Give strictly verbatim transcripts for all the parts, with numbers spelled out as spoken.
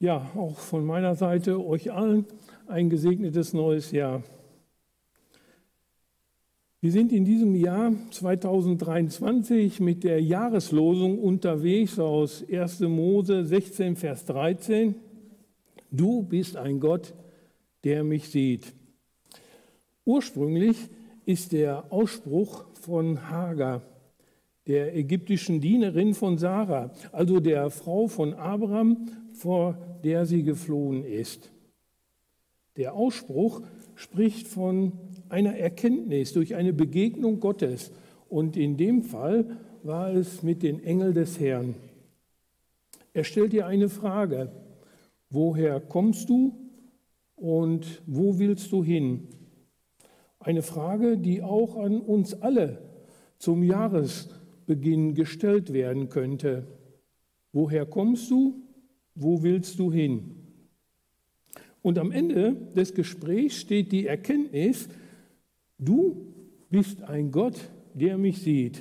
Ja, auch von meiner Seite euch allen ein gesegnetes neues Jahr. Wir sind in diesem Jahr zweitausenddreiundzwanzig mit der Jahreslosung unterwegs aus erster Mose sechzehn, Vers dreizehn. Du bist ein Gott, der mich sieht. Ursprünglich ist der Ausspruch von Hagar, der ägyptischen Dienerin von Sarah, also der Frau von Abraham, vor der sie geflohen ist. Der Ausspruch spricht von einer Erkenntnis durch eine Begegnung Gottes. Und in dem Fall war es mit den Engeln des Herrn. Er stellt ihr eine Frage: Woher kommst du und wo willst du hin? Eine Frage, die auch an uns alle zum Jahresbeginn gestellt werden könnte. Woher kommst du? Wo willst du hin? Und am Ende des Gesprächs steht die Erkenntnis: Du bist ein Gott, der mich sieht.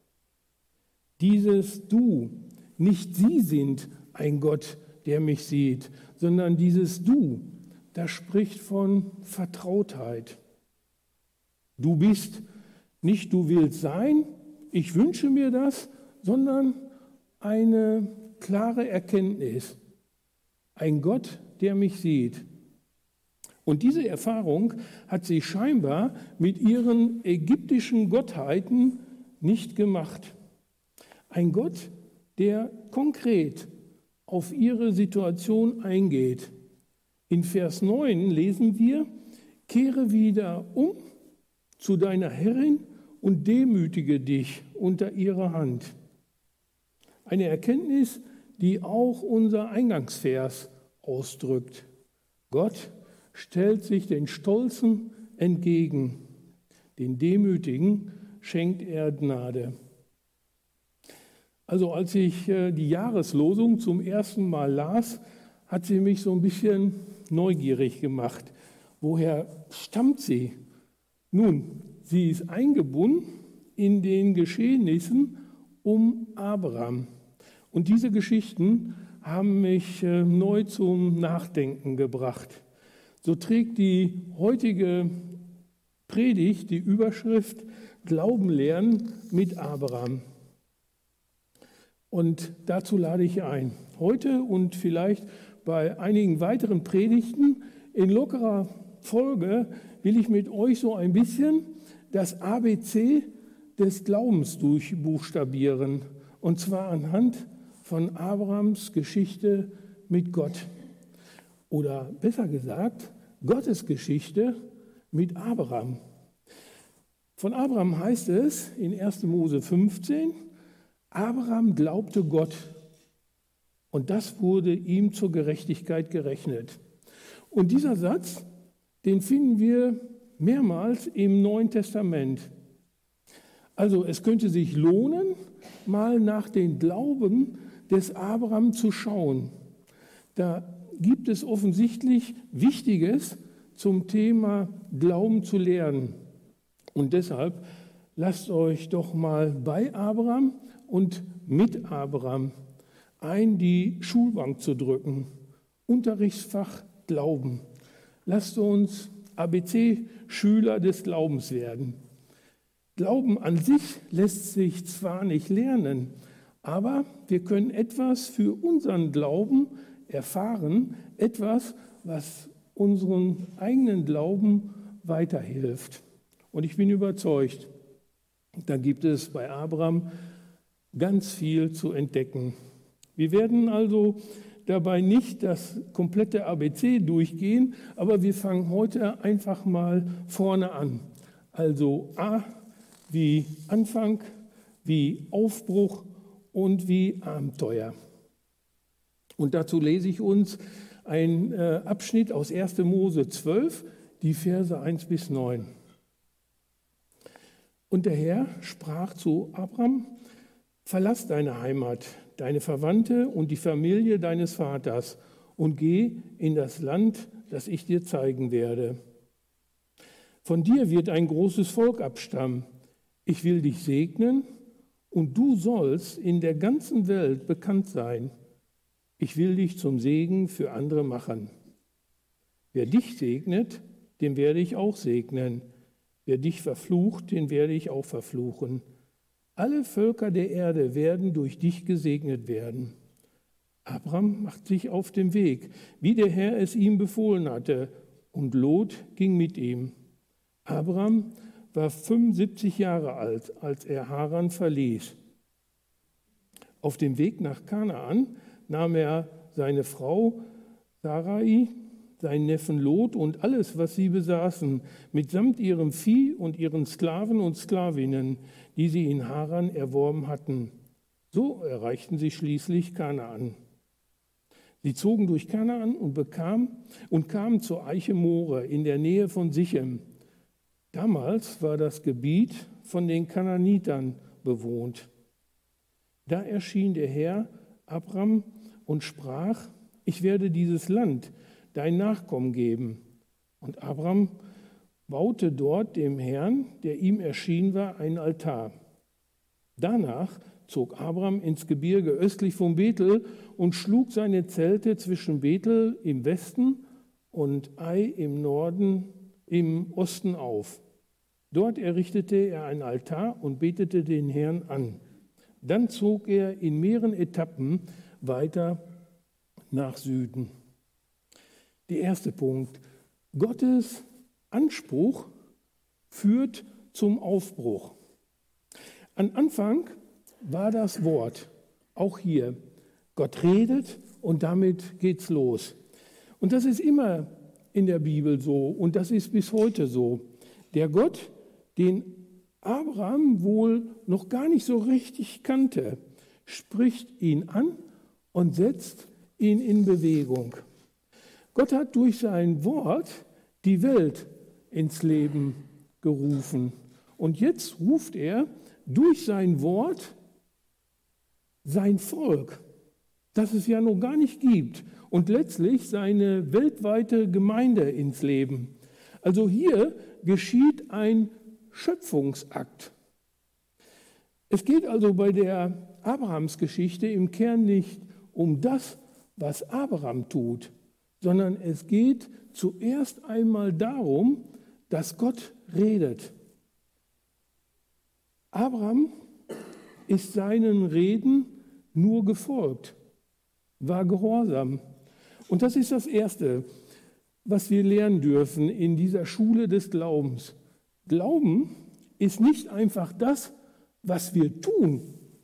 Dieses Du, nicht Sie sind ein Gott, der mich sieht, sondern dieses Du, das spricht von Vertrautheit. Du bist nicht du willst sein, ich wünsche mir das, sondern eine klare Erkenntnis. Ein Gott, der mich sieht. Und diese Erfahrung hat sie scheinbar mit ihren ägyptischen Gottheiten nicht gemacht. Ein Gott, der konkret auf ihre Situation eingeht. In Vers neun lesen wir: Kehre wieder um zu deiner Herrin und demütige dich unter ihrer Hand. Eine Erkenntnis, die auch unser Eingangsvers ausdrückt. Gott stellt sich den Stolzen entgegen, den Demütigen schenkt er Gnade. Also als ich die Jahreslosung zum ersten Mal las, hat sie mich so ein bisschen neugierig gemacht. Woher stammt sie? Nun, sie ist eingebunden in den Geschehnissen um Abraham. Und diese Geschichten haben mich neu zum Nachdenken gebracht. So trägt die heutige Predigt die Überschrift Glauben lernen mit Abraham. Und dazu lade ich ein. Heute und vielleicht bei einigen weiteren Predigten in lockerer Folge will ich mit euch so ein bisschen das A B C des Glaubens durchbuchstabieren. Und zwar anhand von Abrahams Geschichte mit Gott. Oder besser gesagt, Gottes Geschichte mit Abraham. Von Abraham heißt es in erster Mose fünfzehn, Abraham glaubte Gott und das wurde ihm zur Gerechtigkeit gerechnet. Und dieser Satz, den finden wir mehrmals im Neuen Testament. Also es könnte sich lohnen, mal nach den Glauben des Abraham zu schauen. Da gibt es offensichtlich Wichtiges zum Thema Glauben zu lernen. Und deshalb lasst euch doch mal bei Abraham und mit Abraham ein, die Schulbank zu drücken. Unterrichtsfach Glauben. Lasst uns A B C-Schüler des Glaubens werden. Glauben an sich lässt sich zwar nicht lernen, aber wir können etwas für unseren Glauben erfahren, etwas, was unseren eigenen Glauben weiterhilft. Und ich bin überzeugt, da gibt es bei Abraham ganz viel zu entdecken. Wir werden also dabei nicht das komplette A B C durchgehen, aber wir fangen heute einfach mal vorne an. Also A wie Anfang, wie Aufbruch und wie Abenteuer. Und dazu lese ich uns einen äh, Abschnitt aus erster Mose zwölf, die Verse eins bis neun. Und der Herr sprach zu Abram: Verlass deine Heimat, deine Verwandte und die Familie deines Vaters und geh in das Land, das ich dir zeigen werde. Von dir wird ein großes Volk abstammen. Ich will dich segnen und du sollst in der ganzen Welt bekannt sein. Ich will dich zum Segen für andere machen. Wer dich segnet, den werde ich auch segnen. Wer dich verflucht, den werde ich auch verfluchen. Alle Völker der Erde werden durch dich gesegnet werden. Abram macht sich auf den Weg, wie der Herr es ihm befohlen hatte, und Lot ging mit ihm. Abram war fünfundsiebzig Jahre alt, als er Haran verließ. Auf dem Weg nach Kanaan nahm er seine Frau Sarai, seinen Neffen Lot und alles, was sie besaßen, mitsamt ihrem Vieh und ihren Sklaven und Sklavinnen, die sie in Haran erworben hatten. So erreichten sie schließlich Kanaan. Sie zogen durch Kanaan und, bekam, und kamen zur Eiche More in der Nähe von Sichem. Damals war das Gebiet von den Kanaanitern bewohnt. Da erschien der Herr Abram und sprach: Ich werde dieses Land dein Nachkommen geben. Und Abram baute dort dem Herrn, der ihm erschienen war, einen Altar. Danach zog Abram ins Gebirge östlich von Bethel und schlug seine Zelte zwischen Bethel im Westen und Ai im Norden, im Osten auf. Dort errichtete er einen Altar und betete den Herrn an. Dann zog er in mehreren Etappen weiter nach Süden. Der erste Punkt: Gottes Anspruch führt zum Aufbruch. Am Anfang war das Wort, auch hier. Gott redet und damit geht's los. Und das ist immer in der Bibel so und das ist bis heute so. Der Gott, den Abraham wohl noch gar nicht so richtig kannte, spricht ihn an und setzt ihn in Bewegung. Gott hat durch sein Wort die Welt ins Leben gerufen. Und jetzt ruft er durch sein Wort sein Volk, das es ja noch gar nicht gibt, und letztlich seine weltweite Gemeinde ins Leben. Also hier geschieht ein Schöpfungsakt. Es geht also bei der Abrahamsgeschichte im Kern nicht um das, was Abraham tut, sondern es geht zuerst einmal darum, dass Gott redet. Abraham ist seinen Reden nur gefolgt, war gehorsam. Und das ist das Erste, was wir lernen dürfen in dieser Schule des Glaubens. Glauben ist nicht einfach das, was wir tun,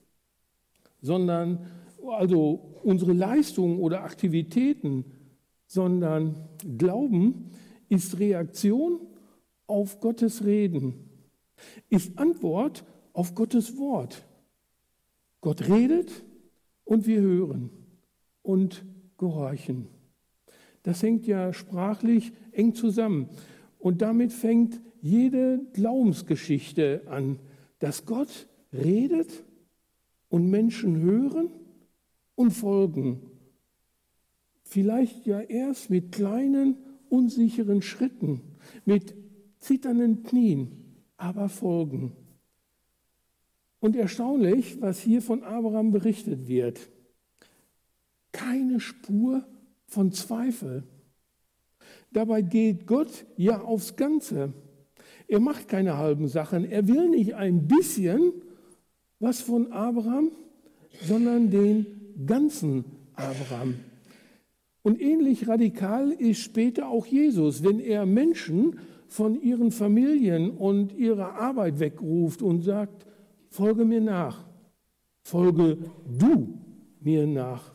sondern also unsere Leistungen oder Aktivitäten, sondern Glauben ist Reaktion auf Gottes Reden, ist Antwort auf Gottes Wort. Gott redet und wir hören und gehorchen. Das hängt ja sprachlich eng zusammen. Und damit fängt jede Glaubensgeschichte an, dass Gott redet und Menschen hören und folgen. Vielleicht ja erst mit kleinen, unsicheren Schritten, mit zitternden Knien, aber folgen. Und erstaunlich, was hier von Abraham berichtet wird. Keine Spur von Zweifel. Dabei geht Gott ja aufs Ganze. Er macht keine halben Sachen. Er will nicht ein bisschen was von Abraham, sondern den ganzen Abraham. Und ähnlich radikal ist später auch Jesus, wenn er Menschen von ihren Familien und ihrer Arbeit wegruft und sagt: Folge mir nach, folge du mir nach.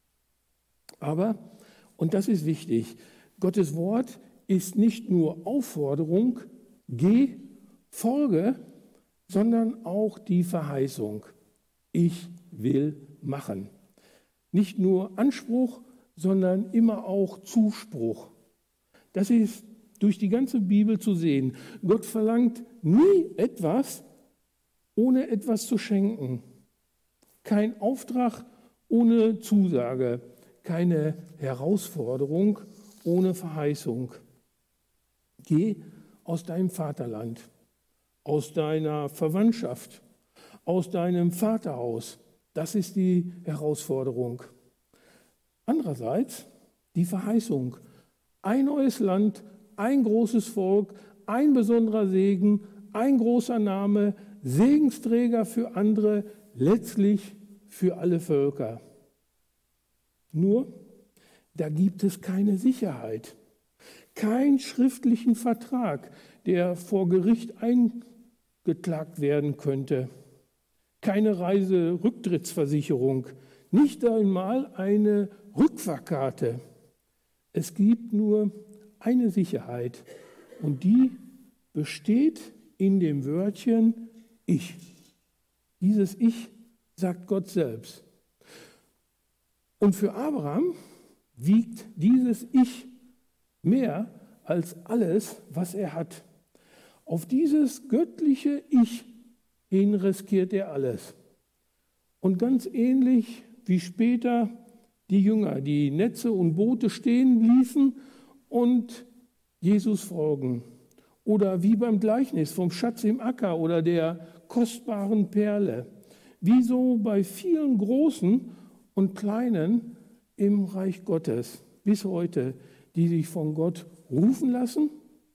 Aber, und das ist wichtig, Gottes Wort ist nicht nur Aufforderung, geh, folge, sondern auch die Verheißung: Ich will machen. Nicht nur Anspruch, sondern immer auch Zuspruch. Das ist durch die ganze Bibel zu sehen. Gott verlangt nie etwas, ohne etwas zu schenken. Kein Auftrag ohne Zusage, keine Herausforderung ohne Verheißung. Geh aus deinem Vaterland, aus deiner Verwandtschaft, aus deinem Vaterhaus. Das ist die Herausforderung. Andererseits die Verheißung, ein neues Land, ein großes Volk, ein besonderer Segen, ein großer Name, Segensträger für andere, letztlich für alle Völker. Nur, da gibt es keine Sicherheit, keinen schriftlichen Vertrag, der vor Gericht eingeklagt werden könnte, keine Reiserücktrittsversicherung, nicht einmal eine Rückfahrkarte. Es gibt nur eine Sicherheit und die besteht in dem Wörtchen Ich. Dieses Ich sagt Gott selbst. Und für Abraham wiegt dieses Ich mehr als alles, was er hat. Auf dieses göttliche Ich hin riskiert er alles. Und ganz ähnlich wie später die Jünger, die Netze und Boote stehen ließen und Jesus folgen. Oder wie beim Gleichnis vom Schatz im Acker oder der kostbaren Perle. Wie so bei vielen Großen und Kleinen im Reich Gottes bis heute, die sich von Gott rufen lassen,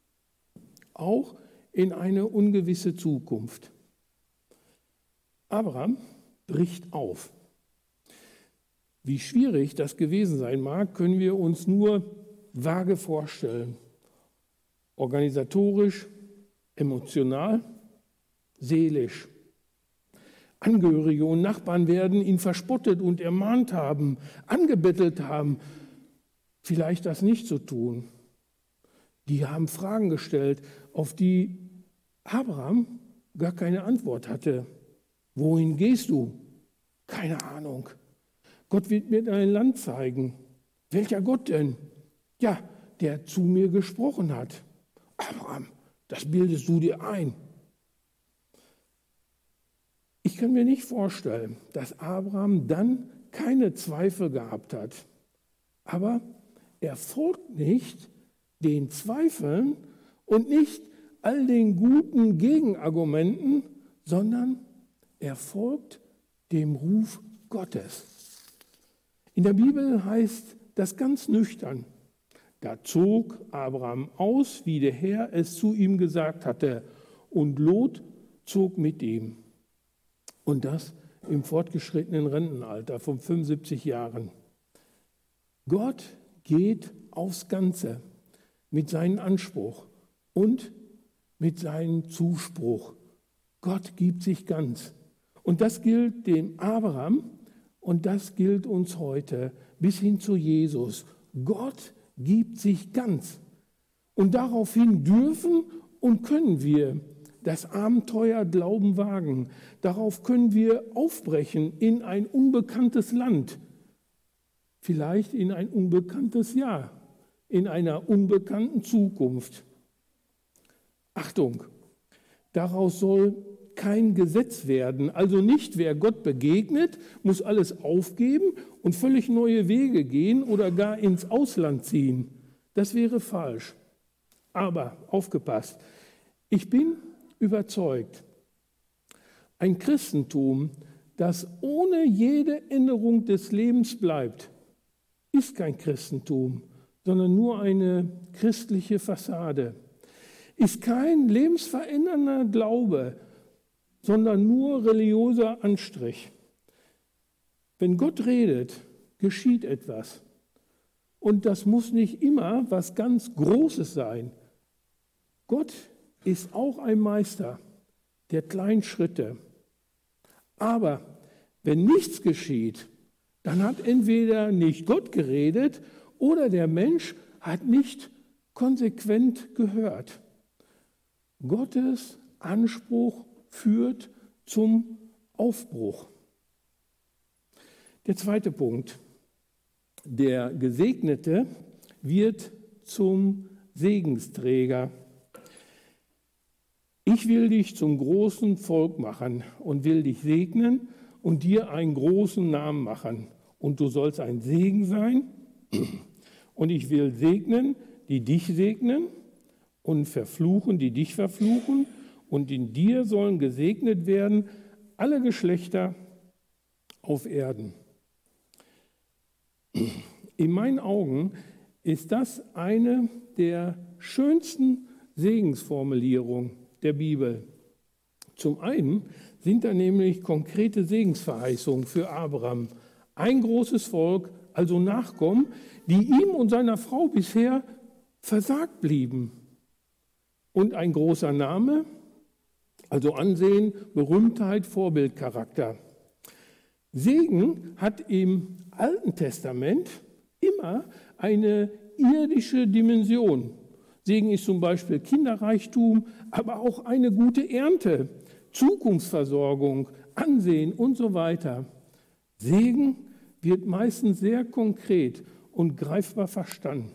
auch in eine ungewisse Zukunft. Abraham bricht auf. Wie schwierig das gewesen sein mag, können wir uns nur vage vorstellen. Organisatorisch, emotional, seelisch. Angehörige und Nachbarn werden ihn verspottet und ermahnt haben, angebettelt haben, vielleicht das nicht zu tun. Die haben Fragen gestellt, auf die Abraham gar keine Antwort hatte. Wohin gehst du? Keine Ahnung. Gott wird mir dein Land zeigen. Welcher Gott denn? Ja, der zu mir gesprochen hat. Abraham, das bildest du dir ein. Ich kann mir nicht vorstellen, dass Abraham dann keine Zweifel gehabt hat. Aber er folgt nicht den Zweifeln und nicht all den guten Gegenargumenten, sondern er folgt dem Ruf Gottes. In der Bibel heißt das ganz nüchtern: Da zog Abraham aus, wie der Herr es zu ihm gesagt hatte, und Lot zog mit ihm. Und das im fortgeschrittenen Rentenalter von fünfundsiebzig Jahren. Gott geht aufs Ganze mit seinem Anspruch und mit seinem Zuspruch. Gott gibt sich ganz. Und das gilt dem Abraham und das gilt uns heute bis hin zu Jesus. Gott gibt sich ganz. Und daraufhin dürfen und können wir das Abenteuer Glauben wagen. Darauf können wir aufbrechen in ein unbekanntes Land, vielleicht in ein unbekanntes Jahr, in einer unbekannten Zukunft. Achtung, daraus soll kein Gesetz werden. Also nicht, wer Gott begegnet, muss alles aufgeben und völlig neue Wege gehen oder gar ins Ausland ziehen. Das wäre falsch. Aber aufgepasst, ich bin überzeugt, ein Christentum, das ohne jede Änderung des Lebens bleibt, ist kein Christentum, sondern nur eine christliche Fassade. Ist kein lebensverändernder Glaube, sondern nur religiöser Anstrich. Wenn Gott redet, geschieht etwas. Und das muss nicht immer was ganz Großes sein. Gott ist auch ein Meister der kleinen Schritte. Aber wenn nichts geschieht, dann hat entweder nicht Gott geredet oder der Mensch hat nicht konsequent gehört. Gottes Anspruch führt zum Aufbruch. Der zweite Punkt. Der Gesegnete wird zum Segensträger. Ich will dich zum großen Volk machen und will dich segnen und dir einen großen Namen machen. Und du sollst ein Segen sein. Und ich will segnen, die dich segnen, und verfluchen, die dich verfluchen. Und in dir sollen gesegnet werden alle Geschlechter auf Erden. In meinen Augen ist das eine der schönsten Segensformulierungen der Bibel. Zum einen sind da nämlich konkrete Segensverheißungen für Abraham. Ein großes Volk, also Nachkommen, die ihm und seiner Frau bisher versagt blieben. Und ein großer Name, also Ansehen, Berühmtheit, Vorbildcharakter. Segen hat im Alten Testament immer eine irdische Dimension. Segen ist zum Beispiel Kinderreichtum, aber auch eine gute Ernte, Zukunftsversorgung, Ansehen und so weiter. Segen wird meistens sehr konkret und greifbar verstanden.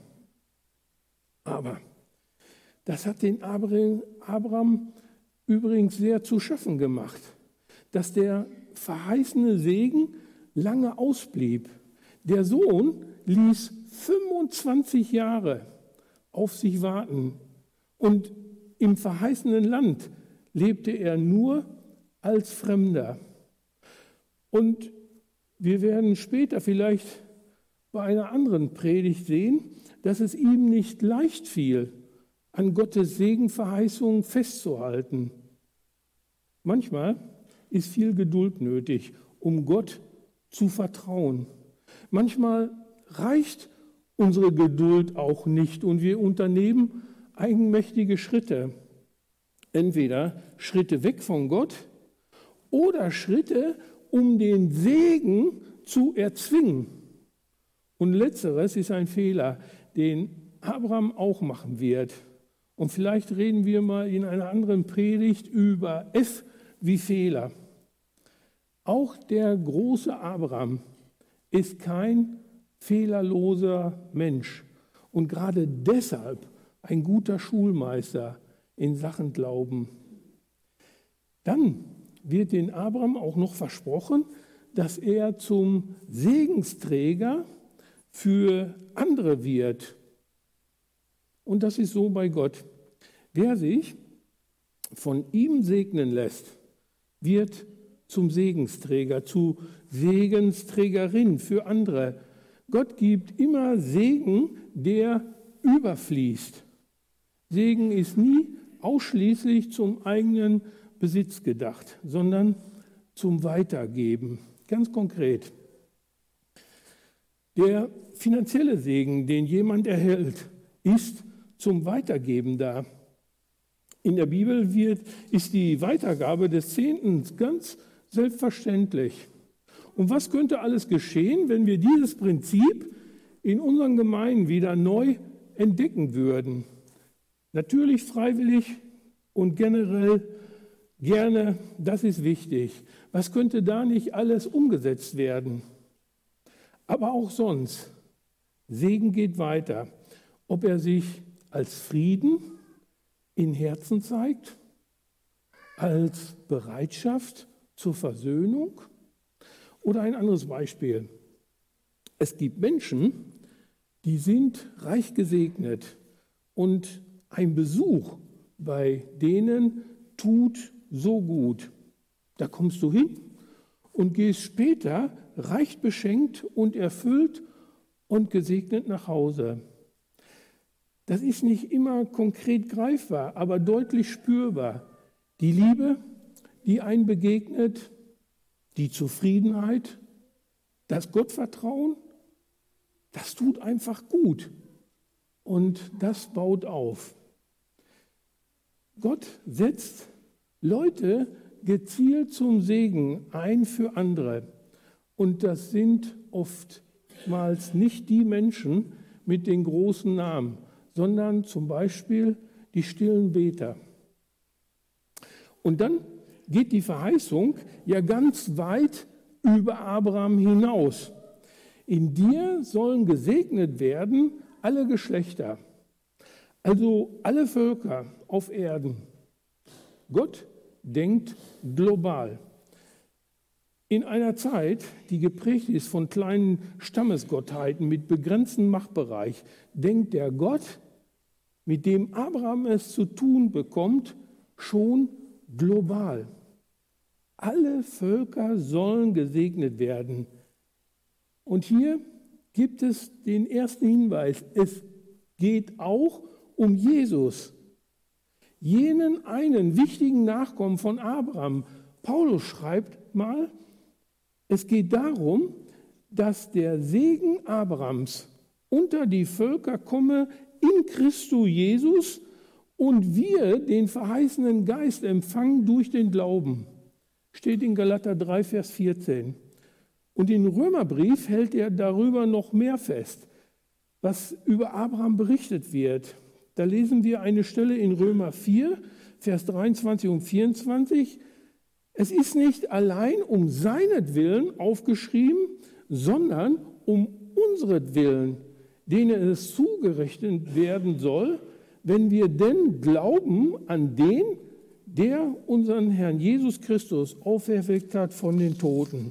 Aber das hat den Abraham übrigens sehr zu schaffen gemacht, dass der verheißene Segen lange ausblieb. Der Sohn ließ fünfundzwanzig Jahre auf sich warten und im verheißenen Land lebte er nur als Fremder. Und wir werden später vielleicht bei einer anderen Predigt sehen, dass es ihm nicht leicht fiel, an Gottes Segenverheißungen festzuhalten. Manchmal ist viel Geduld nötig, um Gott zu vertrauen. Manchmal reicht unsere Geduld auch nicht und wir unternehmen eigenmächtige Schritte. Entweder Schritte weg von Gott oder Schritte, um den Segen zu erzwingen. Und letzteres ist ein Fehler, den Abraham auch machen wird. Und vielleicht reden wir mal in einer anderen Predigt über F wie Fehler. Auch der große Abraham ist kein fehlerloser Mensch und gerade deshalb ein guter Schulmeister in Sachen Glauben. Dann wird den Abraham auch noch versprochen, dass er zum Segensträger für andere wird. Und das ist so bei Gott. Wer sich von ihm segnen lässt, wird zum Segensträger, zu Segensträgerin für andere. Gott gibt immer Segen, der überfließt. Segen ist nie ausschließlich zum eigenen Besitz gedacht, sondern zum Weitergeben. Ganz konkret. Der finanzielle Segen, den jemand erhält, ist zum Weitergeben da. In der Bibel wird, ist die Weitergabe des Zehntens ganz selbstverständlich. Und was könnte alles geschehen, wenn wir dieses Prinzip in unseren Gemeinden wieder neu entdecken würden? Natürlich freiwillig und generell gerne, das ist wichtig. Was könnte da nicht alles umgesetzt werden? Aber auch sonst. Segen geht weiter. Ob er sich als Frieden in Herzen zeigt, als Bereitschaft zur Versöhnung oder ein anderes Beispiel. Es gibt Menschen, die sind reich gesegnet und ein Besuch bei denen tut so gut. Da kommst du hin und gehst später reich beschenkt und erfüllt und gesegnet nach Hause. Das ist nicht immer konkret greifbar, aber deutlich spürbar. Die Liebe, die einem begegnet, die Zufriedenheit, das Gottvertrauen, das tut einfach gut und das baut auf. Gott setzt Leute gezielt zum Segen ein für andere und das sind oftmals nicht die Menschen mit den großen Namen, sondern zum Beispiel die stillen Beter. Und dann geht die Verheißung ja ganz weit über Abraham hinaus. In dir sollen gesegnet werden alle Geschlechter, also alle Völker auf Erden. Gott denkt global. In einer Zeit, die geprägt ist von kleinen Stammesgottheiten mit begrenztem Machtbereich, denkt der Gott, mit dem Abraham es zu tun bekommt, schon global. Alle Völker sollen gesegnet werden. Und hier gibt es den ersten Hinweis. Es geht auch um Jesus, jenen einen wichtigen Nachkommen von Abraham. Paulus schreibt mal, es geht darum, dass der Segen Abrahams unter die Völker komme in Christus Jesus und wir den verheißenen Geist empfangen durch den Glauben. Steht in Galater drei, Vers vierzehn. Und im Römerbrief hält er darüber noch mehr fest, was über Abraham berichtet wird. Da lesen wir eine Stelle in Römer vier, Vers dreiundzwanzig und vierundzwanzig. Es ist nicht allein um seinetwillen aufgeschrieben, sondern um unseretwillen, denen es zugerechnet werden soll, wenn wir denn glauben an den, der unseren Herrn Jesus Christus auferweckt hat von den Toten.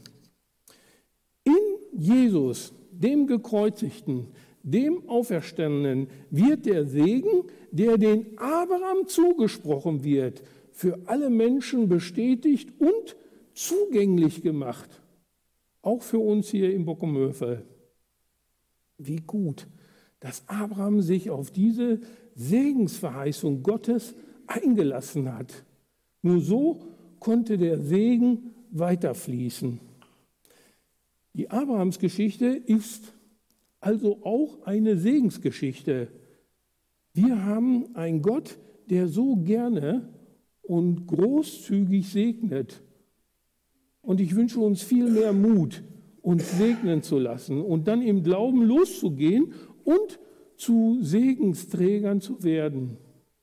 In Jesus, dem Gekreuzigten, dem Auferstandenen, wird der Segen, der den Abraham zugesprochen wird, für alle Menschen bestätigt und zugänglich gemacht. Auch für uns hier im Bockumhövel. Wie gut, dass Abraham sich auf diese Segensverheißung Gottes eingelassen hat. Nur so konnte der Segen weiterfließen. Die Abrahamsgeschichte ist also auch eine Segensgeschichte. Wir haben einen Gott, der so gerne und großzügig segnet. Und ich wünsche uns viel mehr Mut, uns segnen zu lassen und dann im Glauben loszugehen und zu Segensträgern zu werden.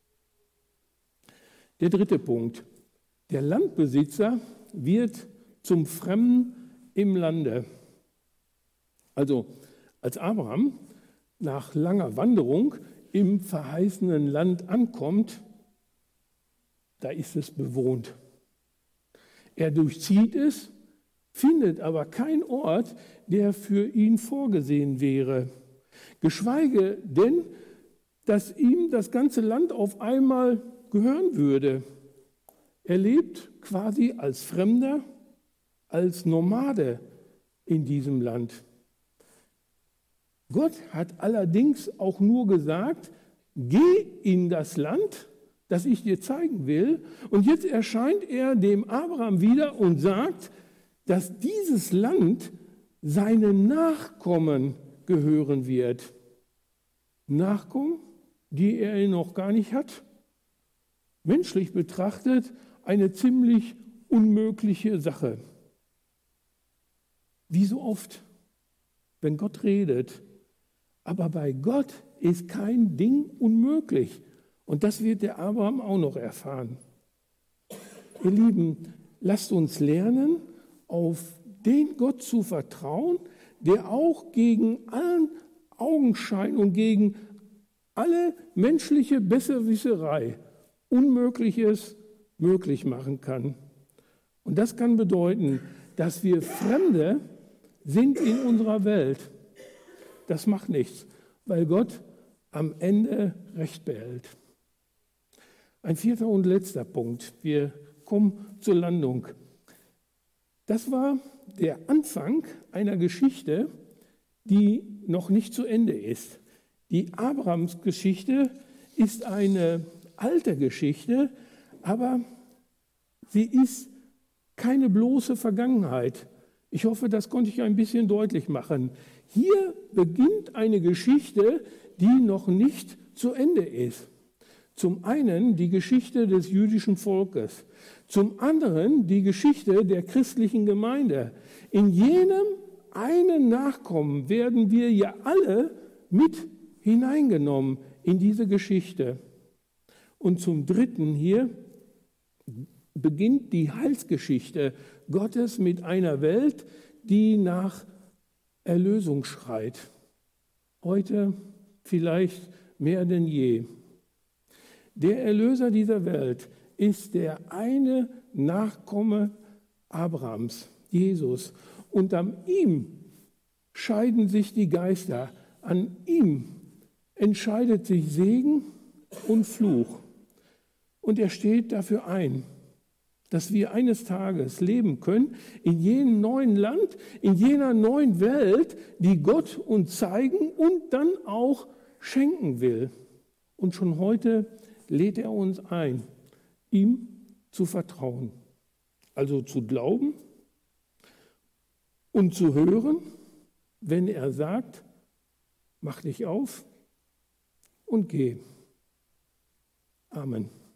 Der dritte Punkt. Der Landbesitzer wird zum Fremden im Lande. Also als Abraham nach langer Wanderung im verheißenen Land ankommt, da ist es bewohnt. Er durchzieht es, findet aber keinen Ort, der für ihn vorgesehen wäre. Geschweige denn, dass ihm das ganze Land auf einmal gehören würde. Er lebt quasi als Fremder, als Nomade in diesem Land. Gott hat allerdings auch nur gesagt, geh in das Land, das ich dir zeigen will. Und jetzt erscheint er dem Abraham wieder und sagt, dass dieses Land seinen Nachkommen gehören wird. Nachkommen, die er noch gar nicht hat. Menschlich betrachtet eine ziemlich unmögliche Sache. Wie so oft, wenn Gott redet. Aber bei Gott ist kein Ding unmöglich. Und das wird der Abraham auch noch erfahren. Ihr Lieben, lasst uns lernen, auf den Gott zu vertrauen, der auch gegen allen Augenschein und gegen alle menschliche Besserwisserei Unmögliches möglich machen kann. Und das kann bedeuten, dass wir Fremde sind in unserer Welt. Das macht nichts, weil Gott am Ende Recht behält. Ein vierter und letzter Punkt. Wir kommen zur Landung. Das war der Anfang einer Geschichte, die noch nicht zu Ende ist. Die Abrahams-Geschichte ist eine alte Geschichte, aber sie ist keine bloße Vergangenheit. Ich hoffe, das konnte ich ein bisschen deutlich machen. Hier beginnt eine Geschichte, die noch nicht zu Ende ist. Zum einen die Geschichte des jüdischen Volkes, zum anderen die Geschichte der christlichen Gemeinde. In jenem einen Nachkommen werden wir ja alle mit hineingenommen in diese Geschichte. Und zum dritten hier beginnt die Heilsgeschichte Gottes mit einer Welt, die nach Erlösung schreit. Heute vielleicht mehr denn je. Der Erlöser dieser Welt ist der eine Nachkomme Abrahams, Jesus. Und an ihm scheiden sich die Geister. An ihm entscheidet sich Segen und Fluch. Und er steht dafür ein. dass wir eines Tages leben können in jenem neuen Land, in jener neuen Welt, die Gott uns zeigen und dann auch schenken will. Und schon heute lädt er uns ein, ihm zu vertrauen, also zu glauben und zu hören, wenn er sagt, mach dich auf und geh. Amen.